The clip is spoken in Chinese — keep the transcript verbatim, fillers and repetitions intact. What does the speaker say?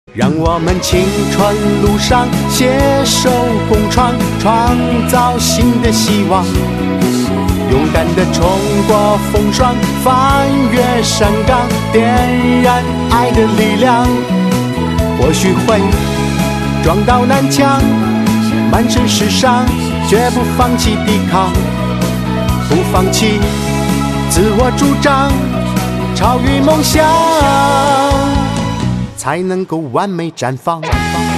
让我们青春路上携手共创，创造新的希望。勇敢地冲过风霜，翻越山岗，点燃爱的力量。或许会撞到南墙，满身是伤，绝不放弃抵抗，不放弃自我主张，超越梦想，才能够完美绽放。